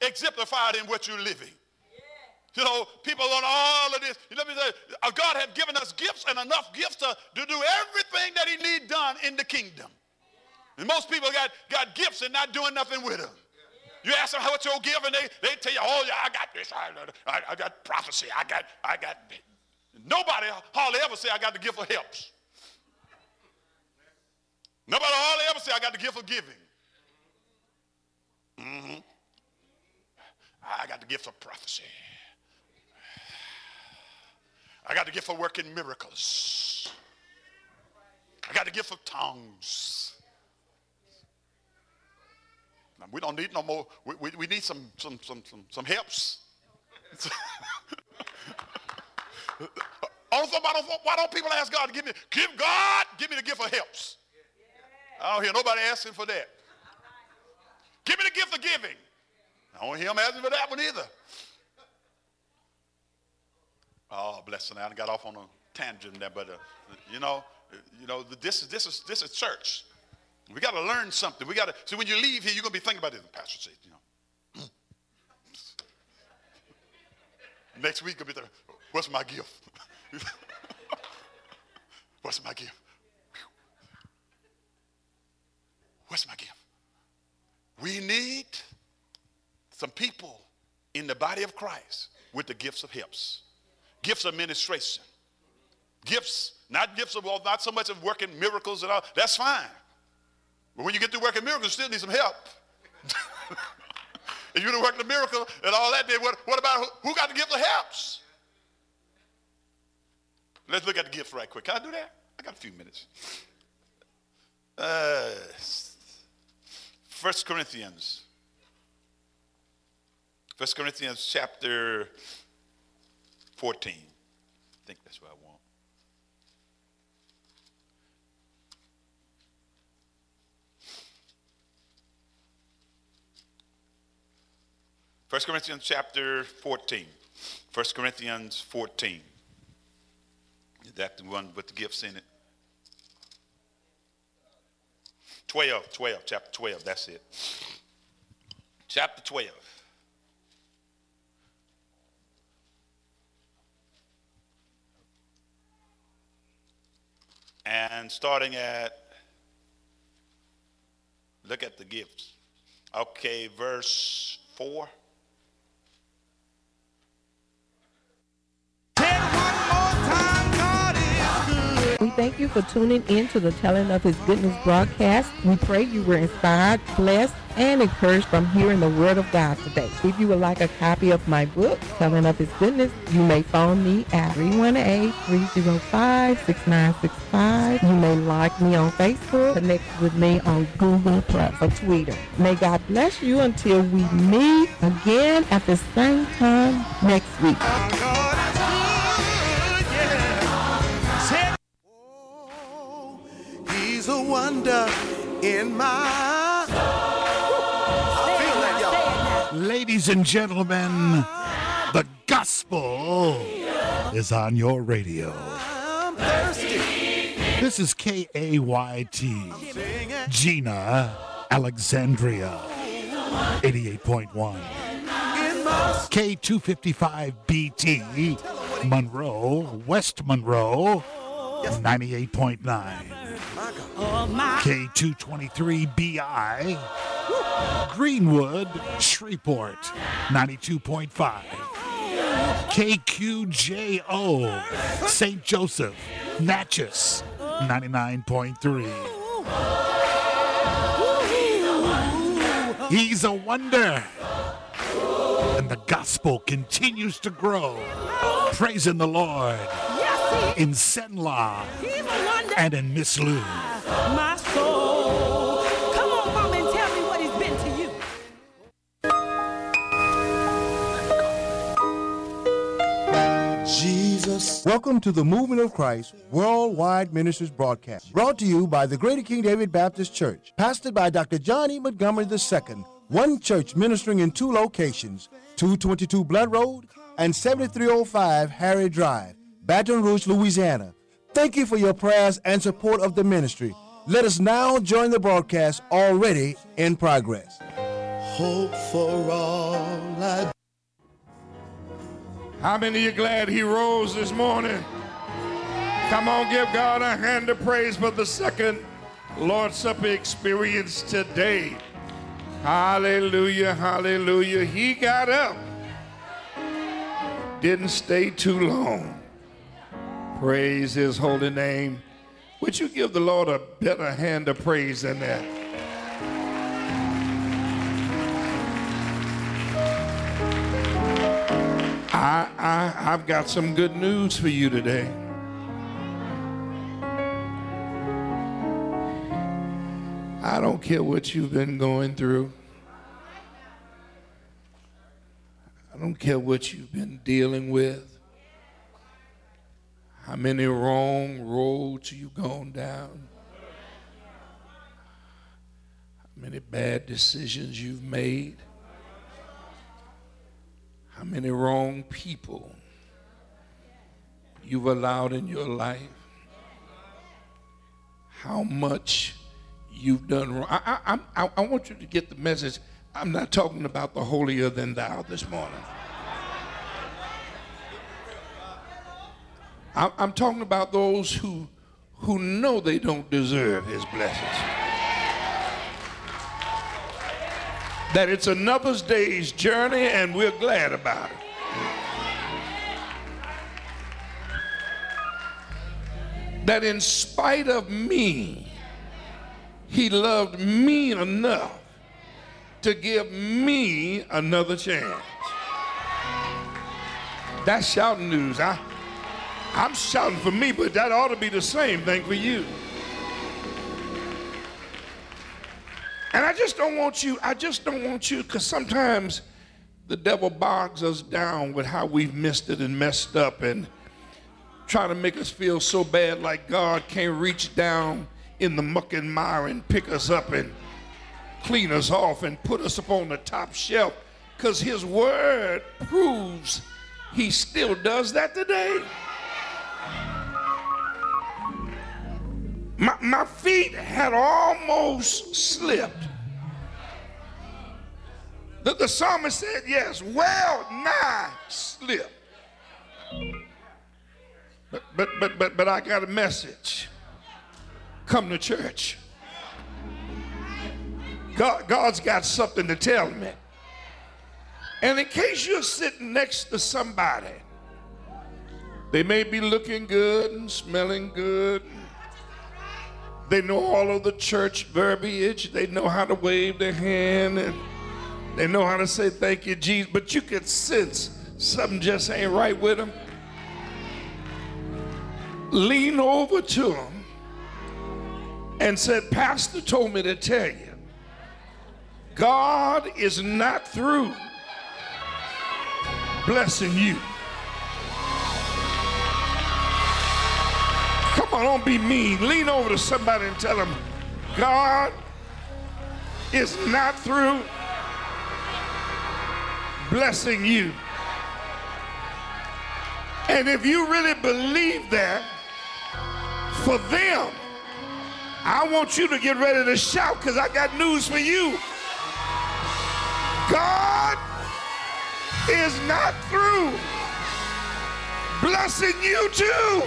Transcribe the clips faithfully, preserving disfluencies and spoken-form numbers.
exemplified in what you're living. You know, people on all of this. Let me say, uh, God has given us gifts and enough gifts to, to do everything that he needs done in the kingdom. And most people got, got gifts and not doing nothing with them. You ask them how what's your gift, and they, they tell you, oh, yeah, I got this. I, I, I got prophecy. I got, I got. Nobody hardly ever say I got the gift of helps. Nobody hardly ever say I got the gift of giving. Mm-hmm. I got the gift of prophecy. I got the gift of working miracles. I got the gift of tongues. Now, we don't need no more. We, we, we need some some some some some helps. Also, why don't, why don't people ask God to give me? Give God, give me the gift of helps. I don't hear nobody asking for that. Give me the gift of giving. I don't hear him asking for that one either. Oh, bless him! I got off on a tangent there, but uh, you know, you know, this is this is this is church. We got to learn something. We got to see when you leave here, you're gonna be thinking about this. The pastor said, you know, next week you'll be there. What's my gift? What's my gift? What's my gift? We need some people in the body of Christ with the gifts of helps. Gifts of administration. Gifts, not gifts of, well, not so much of working miracles and all. That's fine. But when you get to working miracles, you still need some help. If you're working a miracle and all that, then what, what about who, who got the gift of helps? Let's look at the gifts right quick. Can I do that? I got a few minutes. Uh, First Corinthians. First Corinthians chapter fourteen. I think that's what I want. First Corinthians chapter fourteen. First Corinthians fourteen. Is that the one with the gifts in it? twelve, twelve, chapter twelve, that's it. Chapter twelve. And starting at, look at the gifts. Okay, verse four. We thank you for tuning in to the Telling of His Goodness broadcast. We pray you were inspired, blessed, and encouraged from hearing the Word of God today. If you would like a copy of my book, Telling of His Goodness, you may phone me at three one eight, three oh five, six nine six five. You may like me on Facebook, connect with me on Google Plus or Twitter. May God bless you until we meet again at the same time next week. He's a wonder in my soul. I feel that, y'all. Ladies and gentlemen, the gospel is on your radio. I'm thirsty. This is K A Y T, Gina, Alexandria, eighty-eight point one. K two fifty-five B T, Monroe, West Monroe, ninety-eight point nine. K two twenty-three B I, Greenwood, Shreveport, ninety-two point five. K Q J O, Saint Joseph, Natchez, ninety-nine point three. He's a wonder. And the gospel continues to grow. Praising the Lord in Senla and in Miss Lou. My soul. Come on, Mama, and tell me what he's been to you. Jesus. Welcome to the Movement of Christ Worldwide Ministries broadcast, brought to you by the Greater King David Baptist Church, pastored by Doctor John E. Montgomery the Second. One church ministering in two locations, two twenty-two Blood Road and seventy-three oh five Harry Drive, Baton Rouge, Louisiana. Thank you for your prayers and support of the ministry. Let us now join the broadcast already in progress. hope for all I. How many of you glad he rose this morning? Come on, give God a hand of praise for the second Lord's Supper experience today. Hallelujah, hallelujah. He got up. Didn't stay too long. Praise his holy name. Would you give the Lord a better hand of praise than that? I, I, I've got some good news for you today. I don't care what you've been going through. I don't care what you've been dealing with. How many wrong roads you've gone down. How many bad decisions you've made. How many wrong people you've allowed in your life. How much you've done wrong. I, I, I, I want you to get the message. I'm not talking about the holier than thou this morning. I, I'm talking about those who, who know they don't deserve his blessings. That it's another day's journey and we're glad about it. That in spite of me, he loved me enough to give me another chance. That's shouting news. I, I'm shouting for me, but that ought to be the same thing for you. And I just don't want you, I just don't want you, because sometimes the devil bogs us down with how we've missed it and messed up and try to make us feel so bad like God can't reach down in the muck and mire and pick us up and clean us off and put us up on the top shelf, because his word proves he still does that today. My, my feet had almost slipped. The, the psalmist said, yes, well nigh slipped. But, but, but, but, but I got a message. Come to church. God, God's got something to tell me. And in case you're sitting next to somebody, they may be looking good and smelling good. They know all of the church verbiage. They know how to wave their hand and they know how to say thank you, Jesus. But you could sense something just ain't right with them. Lean over to them and said, Pastor told me to tell you, God is not through blessing you. Come on, don't be mean. Lean over to somebody and tell them, God is not through blessing you. And if you really believe that, for them, I want you to get ready to shout, because I got news for you. God is not through blessing you too.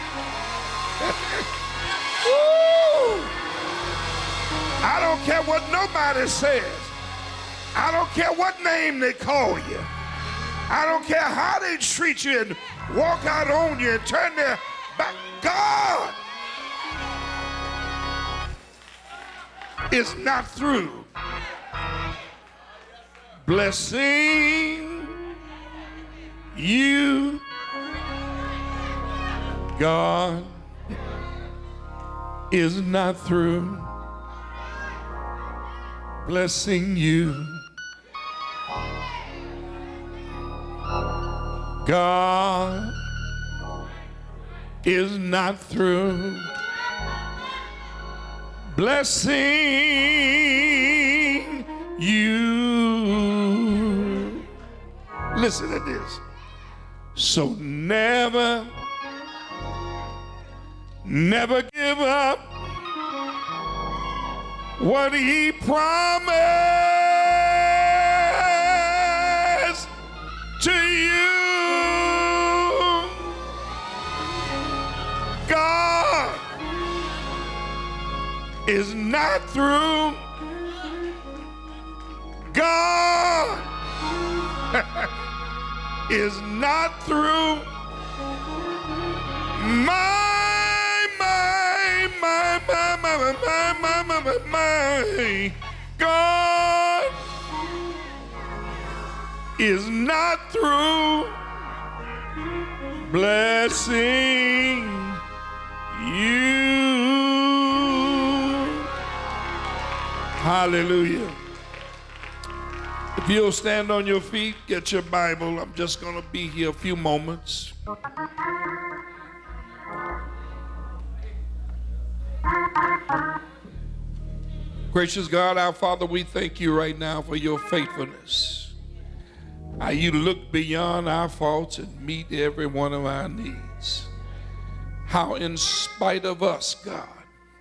I don't care what nobody says. I don't care what name they call you. I don't care how they treat you and walk out on you and turn their back. God is not through blessing you. God is not through blessing you. God is not through blessing you. Listen to this. So never, never give up what he promised. not through. God is not through. My, my, my, my, my, my, my, my, my, my. God is not through blessing you. Hallelujah. If you'll stand on your feet, get your Bible. I'm just going to be here a few moments. Gracious God, our Father, we thank you right now for your faithfulness. How you look beyond our faults and meet every one of our needs. How in spite of us, God,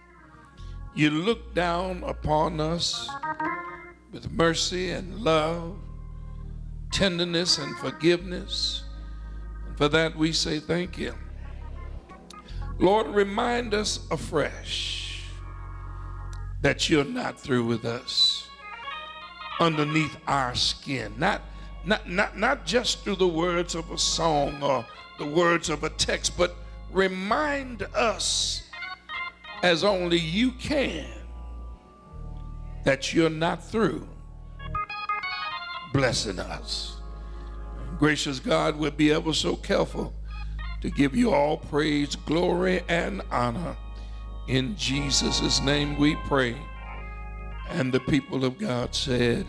you look down upon us with mercy and love, tenderness and forgiveness. And for that we say thank you. Lord, remind us afresh that you're not through with us underneath our skin. Not, not, not, not just through the words of a song or the words of a text, but remind us as only you can that you're not through blessing us. Gracious God, we'll be ever so careful to give you all praise, glory, and honor. In Jesus' name we pray. And the people of God said,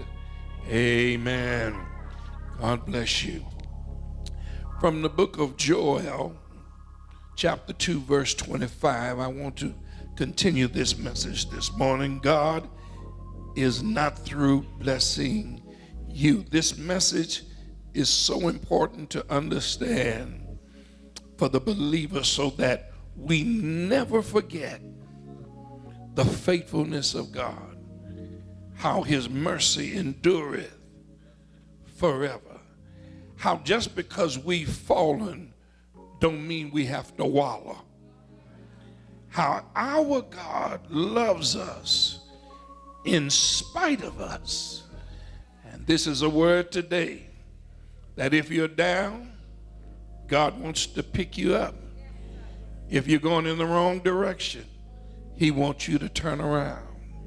amen. God bless you. From the book of Joel, chapter two, verse twenty-five, I want to continue this message this morning. God is not through blessing you. This message is so important to understand for the believer so that we never forget the faithfulness of God, how his mercy endureth forever, how just because we've fallen don't mean we have to wallow, how our God loves us in spite of us. And this is a word today that if you're down, God wants to pick you up. If you're going in the wrong direction, he wants you to turn around.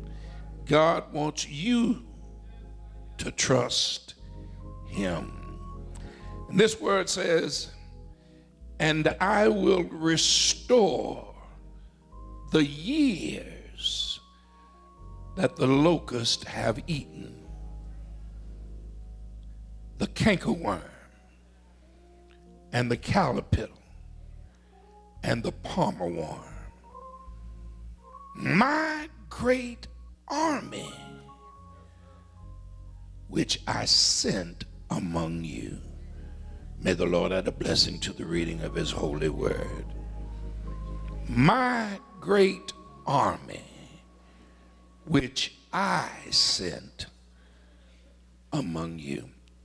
God wants you to trust him. And this word says, and I will restore the years that the locusts have eaten, the cankerworm and the caterpillar and the palmer worm, my great army which I sent among you. May the Lord add a blessing to the reading of his holy word. My great army which I sent among you.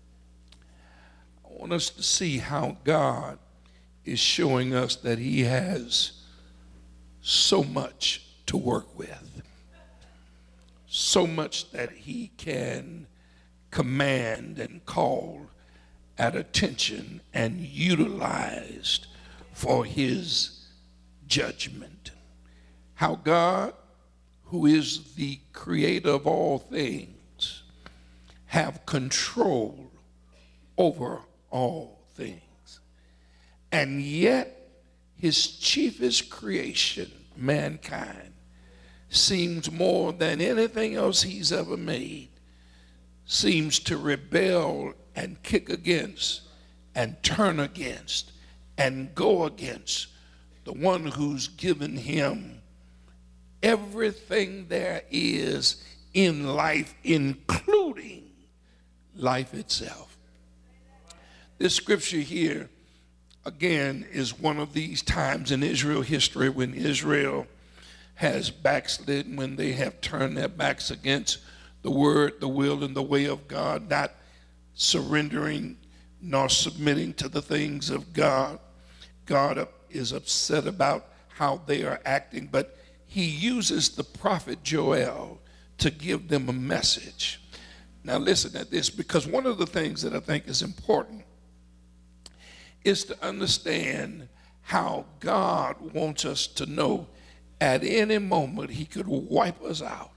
I want us to see how God is showing us that he has so much to work with, so much that he can command and call at attention and utilized for his judgment. How God, who is the creator of all things, have control over all things. And yet his chiefest creation, mankind, seems more than anything else he's ever made, seems to rebel and kick against and turn against and go against the one who's given him everything there is in life, including life itself. This scripture here, again, is one of these times in Israel history when Israel has backslidden, when they have turned their backs against the word, the will, and the way of God, not surrendering nor submitting to the things of God. God is upset about how they are acting, but he uses the prophet Joel to give them a message. Now listen at this, because one of the things that I think is important is to understand how God wants us to know at any moment he could wipe us out.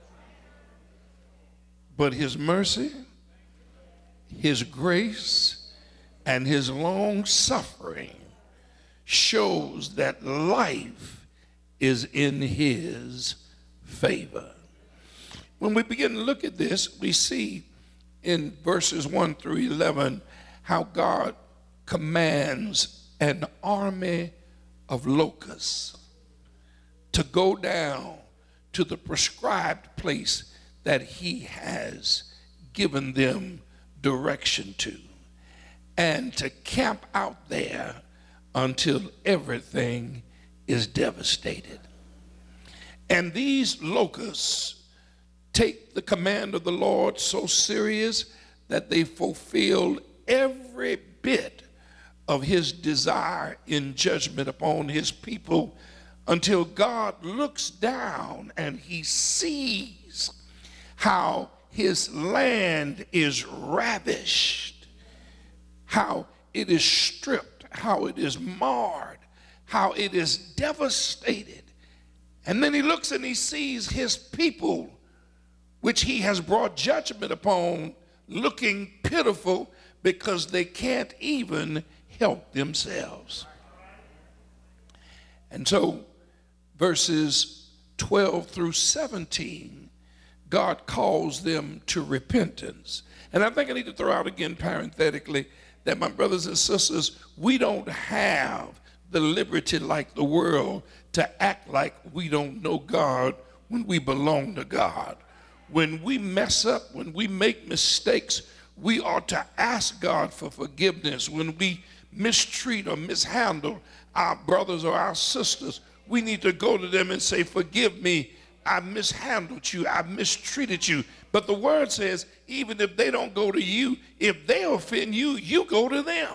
But his mercy, his grace, and his long suffering shows that life is in his favor. When we begin to look at this, we see in verses one through eleven how God commands an army of locusts to go down to the prescribed place that he has given them direction to, and to camp out there until everything is devastated. And these locusts take the command of the Lord so serious that they fulfill every bit of his desire in judgment upon his people, until God looks down and he sees how his land is ravished, how it is stripped, how it is marred, how it is devastated. And then he looks and he sees his people, which he has brought judgment upon, looking pitiful because they can't even help themselves. And so verses twelve through seventeen, God calls them to repentance. And I think I need to throw out again parenthetically that, my brothers and sisters, we don't have the liberty like the world to act like we don't know God when we belong to God. When we mess up, when we make mistakes, we ought to ask God for forgiveness. When we mistreat or mishandle our brothers or our sisters, we need to go to them and say, forgive me, I mishandled you, I mistreated you. But the word says, even if they don't go to you, if they offend you, you go to them.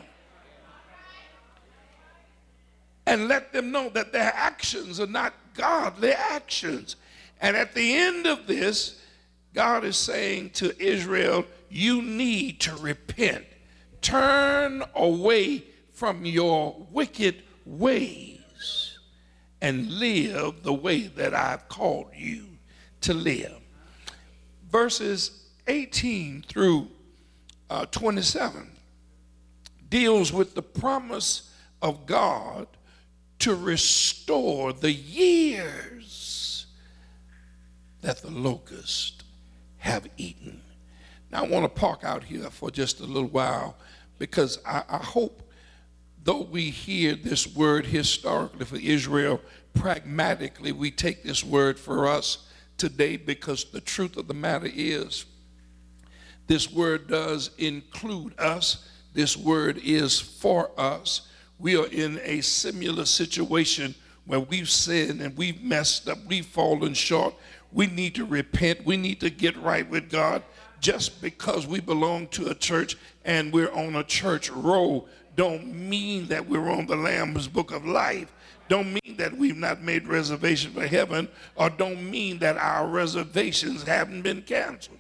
And let them know that their actions are not godly actions. And at the end of this, God is saying to Israel, you need to repent. Turn away from your wicked ways and live the way that I've called you to live. Verses eighteen through uh, twenty-seven deals with the promise of God to restore the years that the locusts have eaten. Now I want to park out here for just a little while, because I, I hope, though we hear this word historically for Israel, pragmatically we take this word for us today, because the truth of the matter is this word does include us. This word is for us. We are in a similar situation where we've sinned and we've messed up, we've fallen short. We need to repent. We need to get right with God. Just because we belong to a church and we're on a church roll don't mean that we're on the Lamb's Book of Life. Don't mean that we've not made reservation for heaven, or don't mean that our reservations haven't been canceled.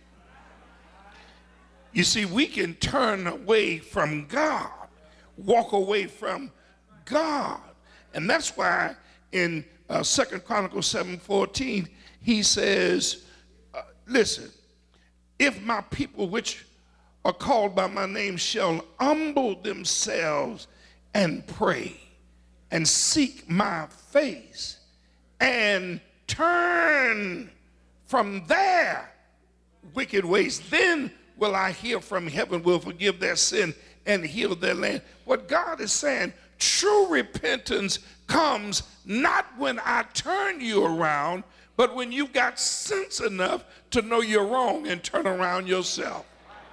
You see, we can turn away from God, walk away from God. And that's why in uh, Second Chronicles seven fourteen, he says, uh, listen, if my people which are called by my name shall humble themselves and pray and seek my face and turn from their wicked ways, then will I hear from heaven, will forgive their sin and heal their land. What God is saying, true repentance comes not when I turn you around, but when you've got sense enough to know you're wrong and turn around yourself.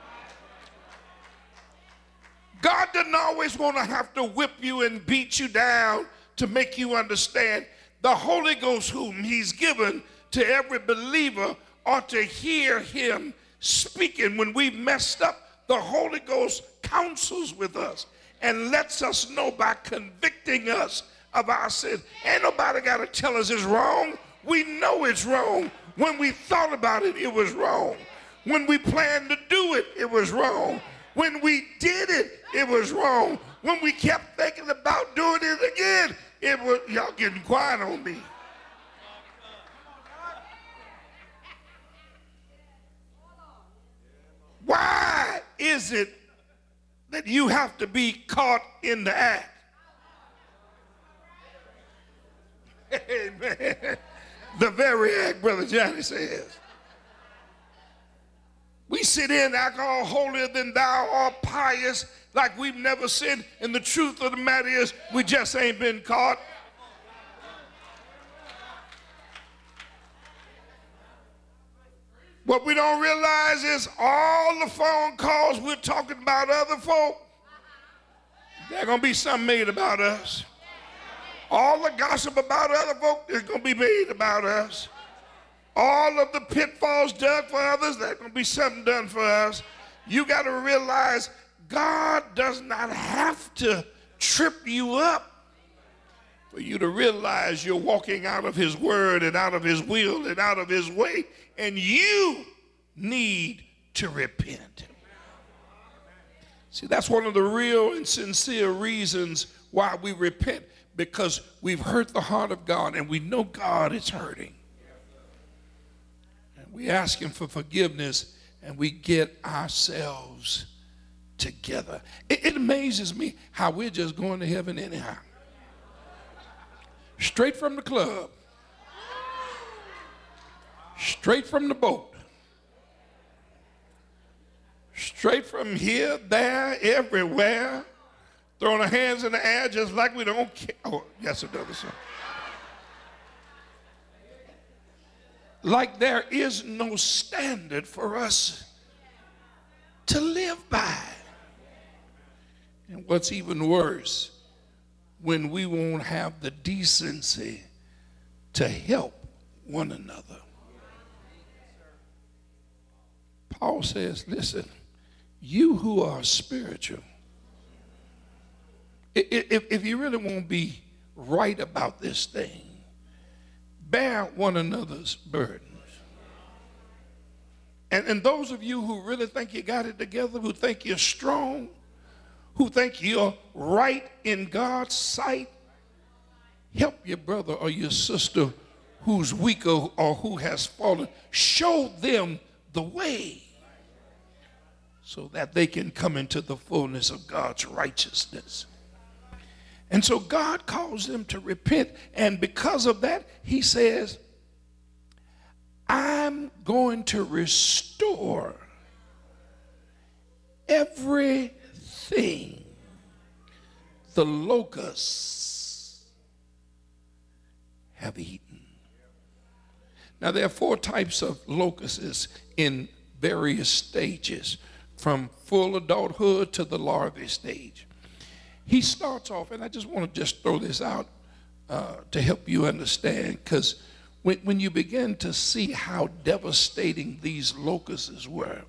God doesn't always want to have to whip you and beat you down to make you understand. The Holy Ghost, whom he's given to every believer, ought to hear him speaking. When we've messed up, the Holy Ghost counsels with us and lets us know by convicting us of our sin. Ain't nobody got to tell us it's wrong. We know it's wrong. When we thought about it, it was wrong. When we planned to do it, it was wrong. When we did it, it was wrong. When we kept thinking about doing it again, it was, y'all getting quiet on me. Why is it that you have to be caught in the act? Amen. The very act, Brother Johnny says. We sit in act all holier than thou, all pious, like we've never sinned. And the truth of the matter is, we just ain't been caught. What we don't realize is all the phone calls we're talking about other folk, there's going to be something made about us. All the gossip about other folk is going to be made about us. All of the pitfalls done for others, there's going to be something done for us. You got to realize God does not have to trip you up for you to realize you're walking out of his word and out of his will and out of his way, and you need to repent. See, that's one of the real and sincere reasons why we repent, because we've hurt the heart of God and we know God is hurting. And we ask him for forgiveness and we get ourselves together. It, it amazes me how we're just going to heaven anyhow. Straight from the club. Straight from the boat. Straight from here, there, everywhere. Throwing our hands in the air just like we don't care. Oh, yes, it does. Sir. Like there is no standard for us to live by. And what's even worse, when we won't have the decency to help one another. Paul says, listen, you who are spiritual, if, if you really want to be right about this thing, bear one another's burdens. And, and those of you who really think you got it together, who think you're strong, who think you're right in God's sight, help your brother or your sister who's weaker or who has fallen. Show them the way so that they can come into the fullness of God's righteousness. And so God calls them to repent, and because of that, he says, I'm going to restore everything the locusts have eaten. Now, there are four types of locusts in various stages, from full adulthood to the larvae stage. He starts off, and I just want to just throw this out uh, to help you understand, because when, when you begin to see how devastating these locusts were,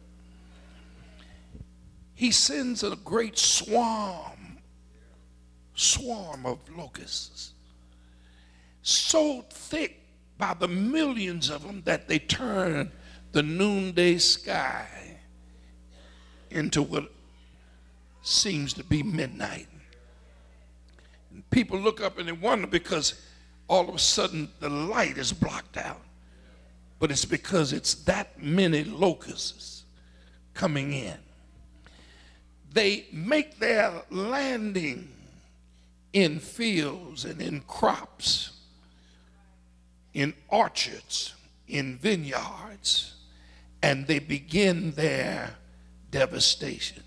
he sends a great swarm, swarm of locusts, so thick by the millions of them that they turn the noonday sky into what seems to be midnight. And people look up and they wonder, because all of a sudden the light is blocked out. But it's because it's that many locusts coming in. They make their landing in fields and in crops, in orchards, in vineyards, and they begin their devastation.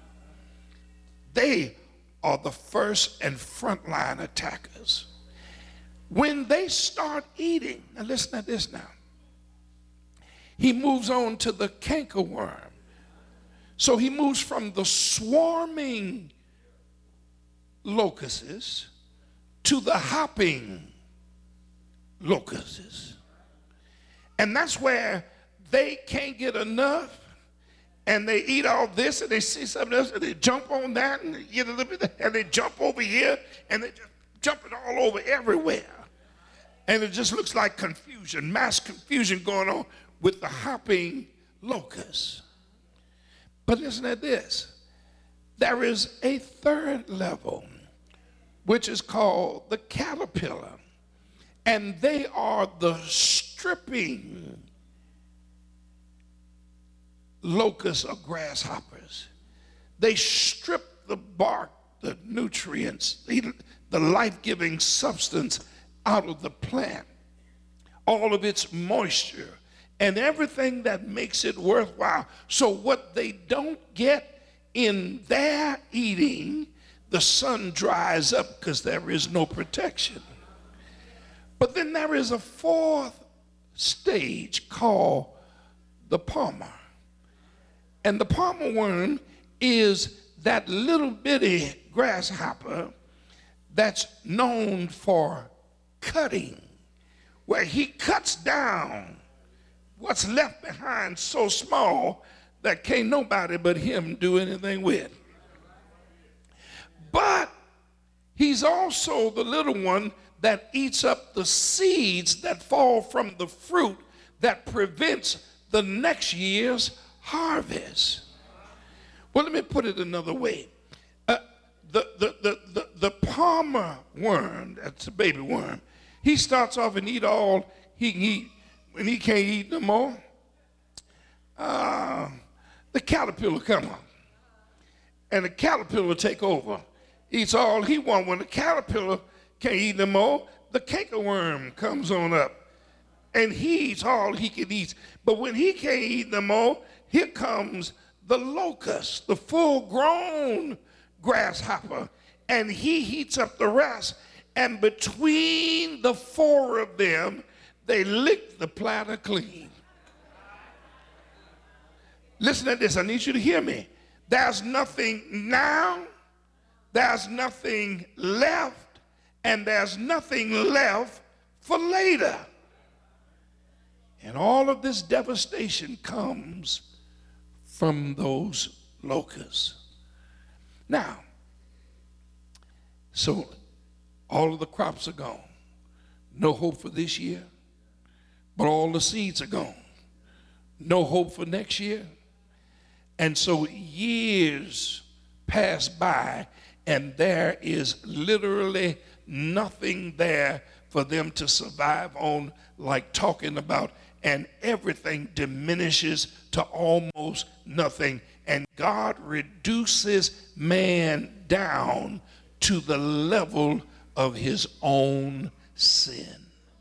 They are the first and frontline attackers. When they start eating, now listen to this now. He moves on to the cankerworm. So he moves from the swarming locusts to the hopping locusts. And that's where they can't get enough, and they eat all this, and they see something else, and they jump on that, and they get a little bit, and they jump over here, and they just jump it all over everywhere. And it just looks like confusion, mass confusion going on with the hopping locusts. But listen to this. There is a third level, which is called the caterpillar. And they are the stripping locusts or grasshoppers. They strip the bark, the nutrients, the, the life-giving substance out of the plant, all of its moisture, and everything that makes it worthwhile. So what they don't get in their eating, the sun dries up because there is no protection. But then there is a fourth stage called the palmer. And the palmer worm is that little bitty grasshopper that's known for cutting, where he cuts down what's left behind so small that can't nobody but him do anything with. But he's also the little one that eats up the seeds that fall from the fruit that prevents the next year's harvest. Well, let me put it another way. Uh, the, the, the, the, the palmer worm, that's a baby worm, he starts off and eat all he can eat. When he can't eat no more, uh, the caterpillar come up. And the caterpillar will take over. Eats all he wants. When the caterpillar can't eat no more, the cankerworm comes on up. And he eats all he can eat. But when he can't eat no more, here comes the locust, the full-grown grasshopper. And he heats up the rest. And between the four of them, they lick the platter clean. Listen to this. I need you to hear me. There's nothing now, there's nothing left, and there's nothing left for later. And all of this devastation comes from those locusts. Now, so all of the crops are gone. No hope for this year, but all the seeds are gone. No hope for next year. And so years pass by, and there is literally nothing there for them to survive on, like talking about, and everything diminishes to almost nothing. And God reduces man down to the level of his own sin.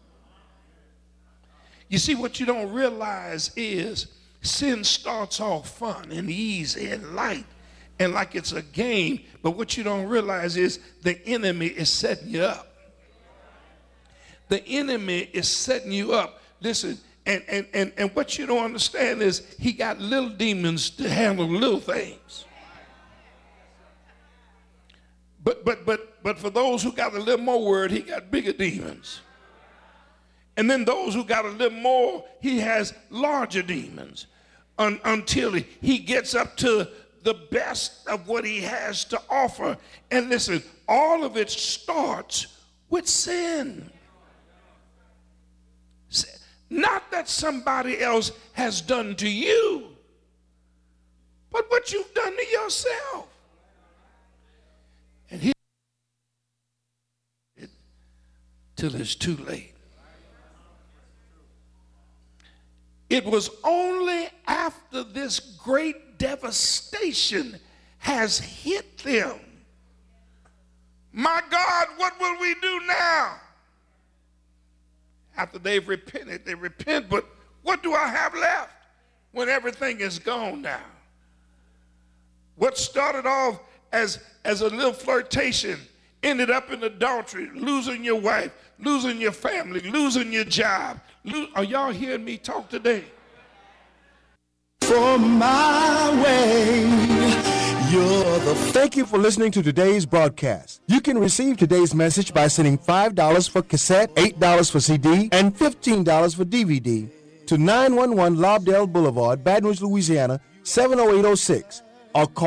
You see, what you don't realize is sin starts off fun and easy and light and like it's a game, but what you don't realize is the enemy is setting you up. The enemy is setting you up. Listen, and, and, and, and what you don't understand is he got little demons to handle little things. But, but, but, but for those who got a little more word, he got bigger demons. And then those who got a little more, he has larger demons un, until he, he gets up to the best of what he has to offer. And listen, all of it starts with sin. Not that somebody else has done to you, but what you've done to yourself. And he it till it's too late. It was only after this great devastation has hit them. My God, what will we do now? After they've repented, they repent, but what do I have left when everything is gone now? What started off as, as a little flirtation ended up in adultery, losing your wife, losing your family, losing your job. Lo- Are y'all hearing me talk today? From my way, you're the... Thank you for listening to today's broadcast. You can receive today's message by sending five dollars for cassette, eight dollars for C D, and fifteen dollars for D V D to nine one one Lobdell Boulevard, Baton Rouge, Louisiana, seven oh eight oh six, or call